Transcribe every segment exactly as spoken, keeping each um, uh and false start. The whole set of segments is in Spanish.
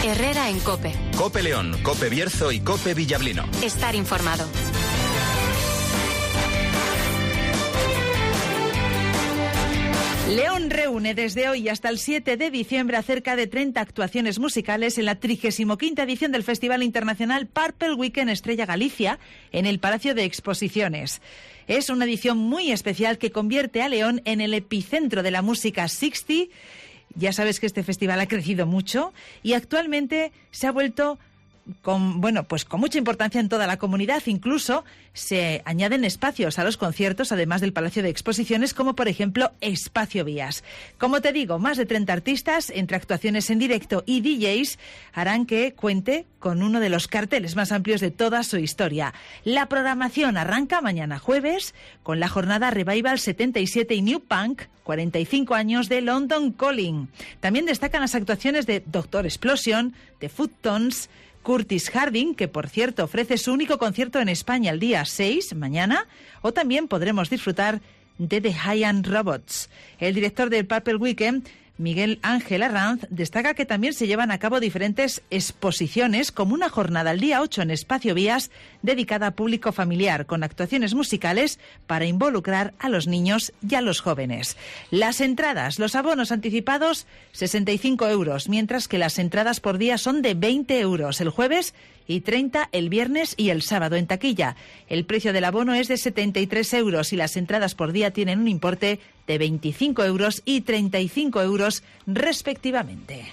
Herrera en COPE. COPE León, COPE Bierzo y COPE Villablino. Estar informado. León reúne desde hoy hasta el siete de diciembre a cerca de treinta actuaciones musicales en la trigésima quinta edición del Festival Internacional Purple Weekend Estrella Galicia en el Palacio de Exposiciones. Es una edición muy especial que convierte a León en el epicentro de la música sixty. Ya sabes que este festival ha crecido mucho y actualmente se ha vuelto con, bueno, pues con mucha importancia en toda la comunidad. Incluso se añaden espacios a los conciertos, además del Palacio de Exposiciones, como por ejemplo Espacio Vías. Como te digo, más de treinta artistas, entre actuaciones en directo y D Js, harán que cuente con uno de los carteles más amplios de toda su historia. La programación arranca mañana jueves con la jornada Revival setenta y siete y New Punk, cuarenta y cinco años de London Calling. También destacan las actuaciones de Doctor Explosion, de Foottones, Curtis Harding, que por cierto ofrece su único concierto en España el día seis, mañana, o también podremos disfrutar de The High-End Robots. El director del Purple Weekend, Miguel Ángel Arranz, destaca que también se llevan a cabo diferentes exposiciones, como una jornada el día ocho en Espacio Vías dedicada a público familiar, con actuaciones musicales para involucrar a los niños y a los jóvenes. Las entradas, los abonos anticipados, sesenta y cinco euros, mientras que las entradas por día son de veinte euros el jueves y treinta el viernes y el sábado en taquilla. El precio del abono es de setenta y tres euros y las entradas por día tienen un importe de veinticinco euros y treinta y cinco euros respectivamente.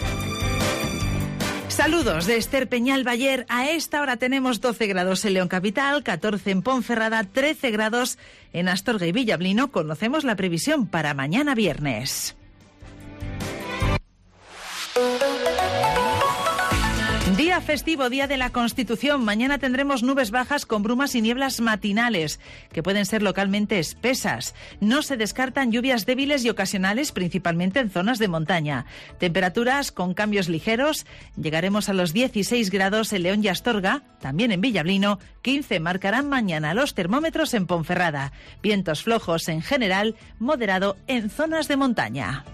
Saludos de Esther Peñal Bayer. A esta hora tenemos doce grados en León Capital, catorce en Ponferrada, trece grados en Astorga y Villablino. Conocemos la previsión para mañana viernes. Día festivo, Día de la Constitución. Mañana tendremos nubes bajas con brumas y nieblas matinales, que pueden ser localmente espesas. No se descartan lluvias débiles y ocasionales, principalmente en zonas de montaña. Temperaturas con cambios ligeros. Llegaremos a los dieciséis grados en León y Astorga, también en Villablino. quince marcarán mañana los termómetros en Ponferrada. Vientos flojos en general, moderado en zonas de montaña.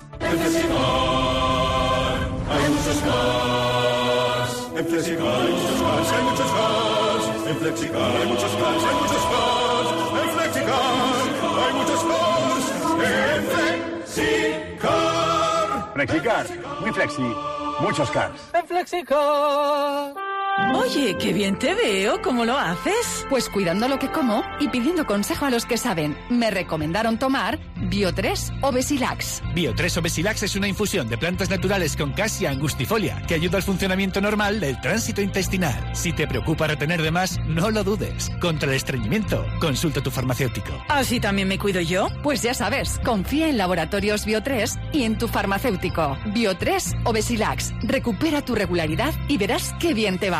Hay muchos cars, en Flexicar hay muchos cars, hay muchos cars, en Flexicar hay muchos cars, hay muchos cars, en Flexicar hay muchos cars, en Flexicar. Flexicar, muy flexi, muchos cars. En Flexicar. Oye, qué bien te veo, ¿cómo lo haces? Pues cuidando lo que como y pidiendo consejo a los que saben. Me recomendaron tomar Bio tres o Besilax. Bio tres o Besilax es una infusión de plantas naturales con Cassia angustifolia que ayuda al funcionamiento normal del tránsito intestinal. Si te preocupa retener de más, no lo dudes. Contra el estreñimiento, consulta a tu farmacéutico. ¿Así también me cuido yo? Pues ya sabes, confía en Laboratorios Bio tres y en tu farmacéutico. Bio tres o Besilax. Recupera tu regularidad y verás qué bien te va.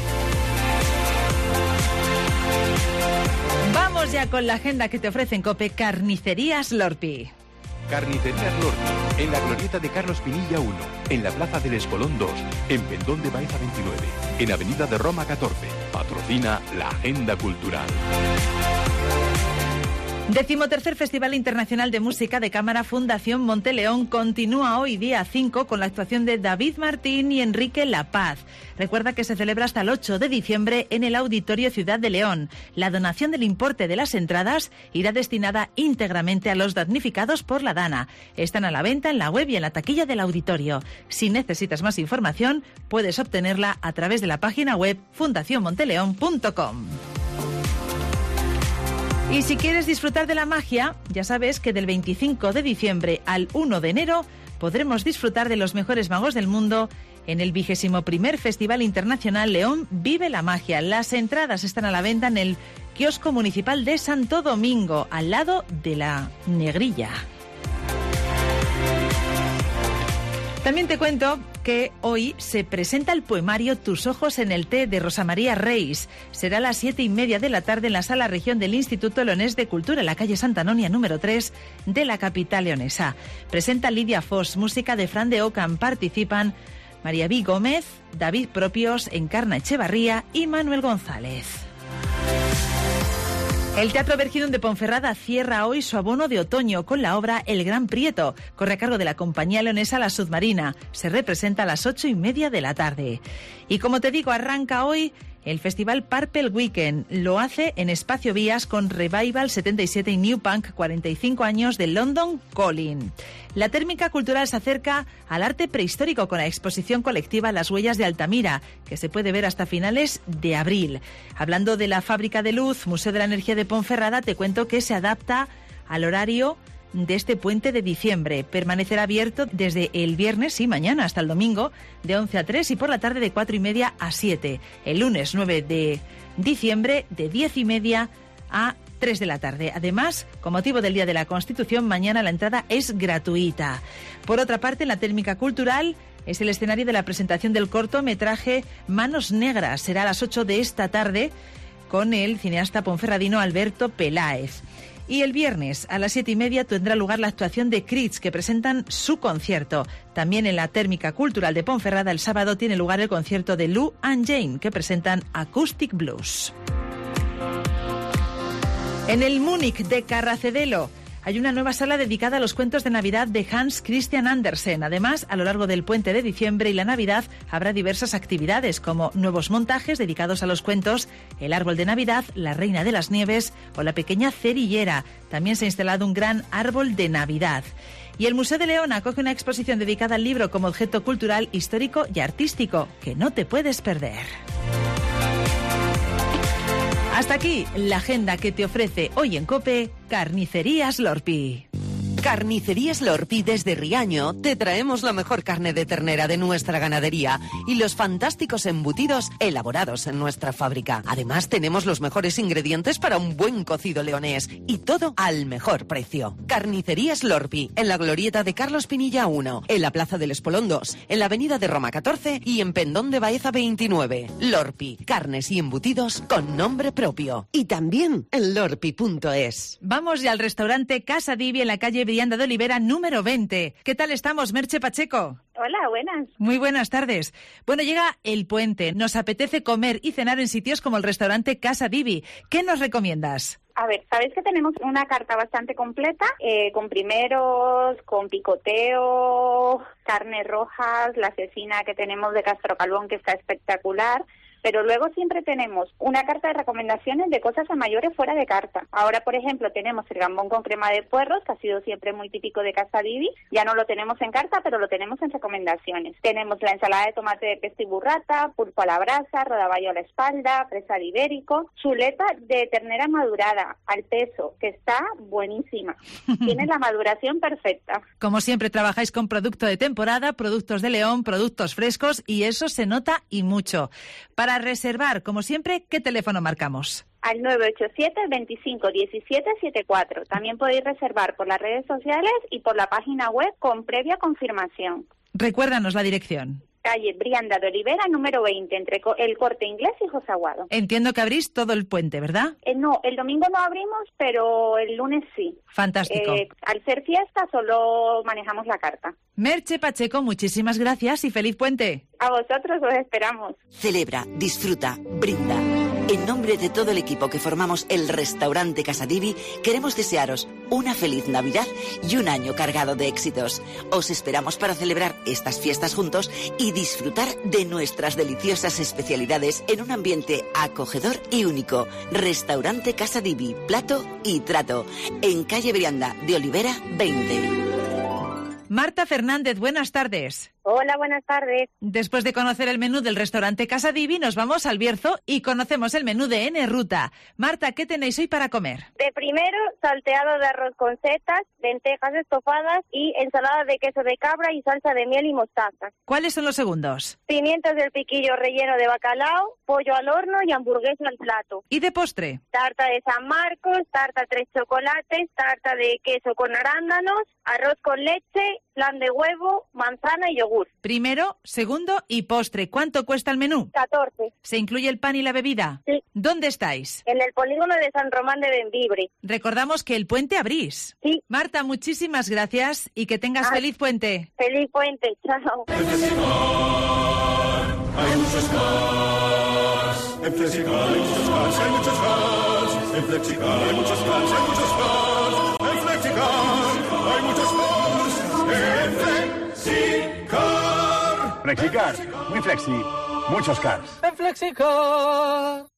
Vamos ya con la agenda que te ofrecen COPE Carnicerías Lorpi. Carnicerías Lorpi, en la glorieta de Carlos Pinilla uno, en la Plaza del Espolón dos, en Pendón de Baeza veintinueve, en Avenida de Roma catorce. Patrocina la Agenda Cultural. Decimotercer Festival Internacional de Música de Cámara Fundación Monteleón continúa hoy día cinco con la actuación de David Martín y Enrique La Paz. Recuerda que se celebra hasta el ocho de diciembre en el Auditorio Ciudad de León. La donación del importe de las entradas irá destinada íntegramente a los damnificados por la Dana. Están a la venta en la web y en la taquilla del auditorio. Si necesitas más información, puedes obtenerla a través de la página web fundación monteleón punto com. Y si quieres disfrutar de la magia, ya sabes que del veinticinco de diciembre al uno de enero podremos disfrutar de los mejores magos del mundo en el vigésimo primer Festival Internacional León Vive la Magia. Las entradas están a la venta en el kiosco municipal de Santo Domingo, al lado de la Negrilla. También te cuento que hoy se presenta el poemario Tus ojos en el té de Rosa María Reis. Será a las siete y media de la tarde en la sala región del Instituto Leonés de Cultura, en la calle Santa Anonia número tres de la capital leonesa. Presenta Lidia Foss, música de Fran de Ocan. Participan María B. Gómez, David Propios, Encarna Echevarría y Manuel González. El Teatro Vergidón de Ponferrada cierra hoy su abono de otoño con la obra El Gran Prieto. Corre a cargo de la compañía leonesa La Submarina. Se representa a las ocho y media de la tarde. Y como te digo, arranca hoy el festival Purple Weekend. Lo hace en Espacio Vías con Revival setenta y siete y New Punk cuarenta y cinco años de London Calling. La térmica cultural se acerca al arte prehistórico con la exposición colectiva Las Huellas de Altamira, que se puede ver hasta finales de abril. Hablando de la Fábrica de Luz, Museo de la Energía de Ponferrada, te cuento que se adapta al horario de este puente de diciembre. Permanecerá abierto desde el viernes y mañana hasta el domingo de once a tres y por la tarde de cuatro y media a siete. El lunes nueve de diciembre de diez y media a tres de la tarde. Además, con motivo del Día de la Constitución, mañana la entrada es gratuita. Por otra parte, en la térmica cultural es el escenario de la presentación del cortometraje Manos Negras. Será a las ocho de esta tarde con el cineasta ponferradino Alberto Peláez. Y el viernes a las siete y media tendrá lugar la actuación de Crits, que presentan su concierto. También en la térmica cultural de Ponferrada el sábado tiene lugar el concierto de Lou and Jane, que presentan Acoustic Blues. En el Múnich de Carracedelo hay una nueva sala dedicada a los cuentos de Navidad de Hans Christian Andersen. Además, a lo largo del puente de diciembre y la Navidad habrá diversas actividades como nuevos montajes dedicados a los cuentos, el árbol de Navidad, la reina de las nieves o la pequeña cerillera. También se ha instalado un gran árbol de Navidad. Y el Museo de León acoge una exposición dedicada al libro como objeto cultural, histórico y artístico que no te puedes perder. Hasta aquí la agenda que te ofrece hoy en COPE Carnicerías Lorpi. Carnicerías Lorpi desde Riaño te traemos la mejor carne de ternera de nuestra ganadería y los fantásticos embutidos elaborados en nuestra fábrica. Además tenemos los mejores ingredientes para un buen cocido leonés y todo al mejor precio. Carnicerías Lorpi en la glorieta de Carlos Pinilla uno, en la Plaza del Espolón dos, en la Avenida de Roma catorce y en Pendón de Baeza veintinueve. Lorpi, carnes y embutidos con nombre propio. Y también en lorpi punto es. Vamos ya al restaurante Casa Divi en la calle Brianda de Olivera número veinte. ¿Qué tal estamos, Merche Pacheco? Hola, buenas. Muy buenas tardes. Bueno, llega el puente. Nos apetece comer y cenar en sitios como el restaurante Casa Divi. ¿Qué nos recomiendas? A ver, sabéis que tenemos una carta bastante completa, eh, con primeros, con picoteo, carnes rojas, la cecina que tenemos de Castro Calvón, que está espectacular. Pero luego siempre tenemos una carta de recomendaciones de cosas a mayores fuera de carta. Ahora, por ejemplo, tenemos el gambón con crema de puerros, que ha sido siempre muy típico de Casa Divi. Ya no lo tenemos en carta, pero lo tenemos en recomendaciones. Tenemos la ensalada de tomate de pesto y burrata, pulpo a la brasa, rodaballo a la espalda, presa de ibérico, chuleta de ternera madurada al peso, que está buenísima. Tiene la maduración perfecta. Como siempre, trabajáis con producto de temporada, productos de León, productos frescos, y eso se nota y mucho. Para reservar, como siempre, ¿qué teléfono marcamos? Al nueve ocho siete, veinticinco diecisiete setenta y cuatro. También podéis reservar por las redes sociales y por la página web con previa confirmación. Recuérdanos la dirección. Calle Brianda de Olivera, número veinte, entre el Corte Inglés y José Aguado. Entiendo que abrís todo el puente, ¿verdad? Eh, no, el domingo no abrimos, pero el lunes sí. Fantástico. Eh, al ser fiesta solo manejamos la carta. Merche Pacheco, muchísimas gracias y feliz puente. A vosotros os esperamos. Celebra, disfruta, brinda. En nombre de todo el equipo que formamos el restaurante Casa Divi, queremos desearos una feliz Navidad y un año cargado de éxitos. Os esperamos para celebrar estas fiestas juntos y disfrutar de nuestras deliciosas especialidades en un ambiente acogedor y único. Restaurante Casa Divi, plato y trato, en calle Brianda de Olivera veinte. Marta Fernández, buenas tardes. Hola, buenas tardes. Después de conocer el menú del restaurante Casa Divi, nos vamos al Bierzo y conocemos el menú de N Ruta. Marta, ¿qué tenéis hoy para comer? De primero, salteado de arroz con setas, lentejas estofadas y ensalada de queso de cabra y salsa de miel y mostaza. ¿Cuáles son los segundos? Pimientos del piquillo relleno de bacalao, pollo al horno y hamburguesa al plato. ¿Y de postre? Tarta de San Marcos, tarta tres chocolates, tarta de queso con arándanos, arroz con leche, flan de huevo, manzana y yogur. Primero, segundo y postre. ¿Cuánto cuesta el menú? catorce. ¿Se incluye el pan y la bebida? Sí. ¿Dónde estáis? En el polígono de San Román de Bembibre. Recordamos que el puente abrís. Sí. Marta, muchísimas gracias y que tengas ah, feliz puente. Feliz puente, chao. En Flexicar hay muchos cars. En Flexicar hay muchos cars, hay muchos cars. En Flexicar hay muchos cars, hay muchos cars. En Flexicar hay muchos cars. En Flexicar. Flexicar, muy flexi, muchos cars. En Flexicar.